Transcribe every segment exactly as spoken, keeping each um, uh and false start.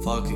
فاكي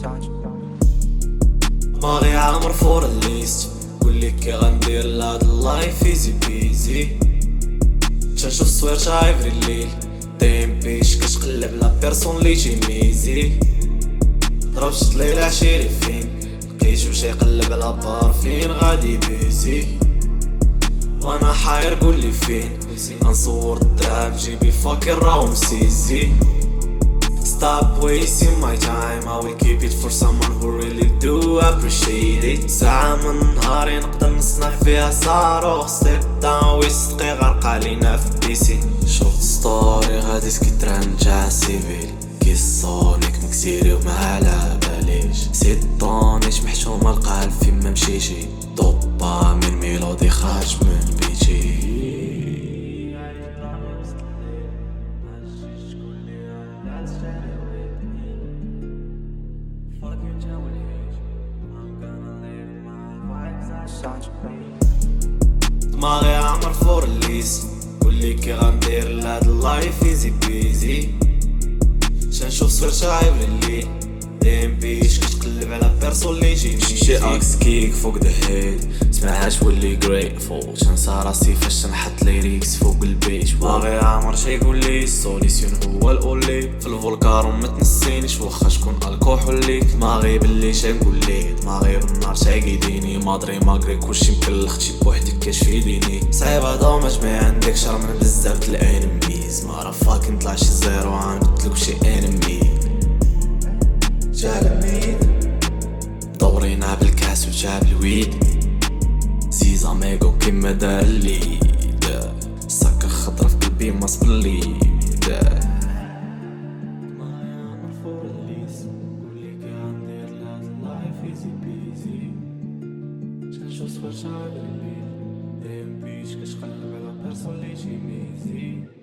دماغي عامر فور الليست قولي كي غندير لهاد اللايف ايزي بيزي تنشوف الصوير شايف الليل دايم بيش كتقلب لا بيرسون لي جي ميزي ضرب شت ليلة عشيري فين لقيتو شي يقلب على بار فين غادي بيزي وانا حاير قولي فين غنصور الدراب جيبي فاكر راهم سيزي. Stop wasting my time, I will keep it for someone who really do appreciate it. ساعة من نهاري نقدر نصنع فيها صاروخ step down ويسقي غرقة لينا في البيسين. شفت ستوري غادي سكيترنجع سيفيل كيصونيك مكسيري وما على باليش سيطونيش محشومة القلب فين ما مشيشي دوبا من ميلودي خارج من بيتي. دماغي عامر فور الليست قولي كي غندير لهاد اللايف ايزي بيزي شنشوف صغير شايب لليل دايم بيش كتقلب على بيرسون لي جي شي اكس كيك فوق ذا هيد سمعهاش ولي جريتفول شنسى راسي فاش نحط ليريكس فوق البيت باغي عامر شي يقولي السوليسيون هو الاولي في الفولكار ومتنسينيش واخا شكون الكحول ليك دماغي باللي شي نقولي دماغي بالنار شي قيديني مادري ماغري كلشي مكلختي بوحدك كاش في ديني صعيب هدا ما جمع عندك شر من بزاف د الانميز ما راه فاك نطلع شي زيرو غنبدلك شي انمي جا الميد دورينا بالكاس وجاب الويد زيزا ميغو كيما دار الليد ساكا خضرا في قلبي ما صبليد شنشوف صغير شعب الليل دايم بيش كتقلب على بيرسون لي جي ميزي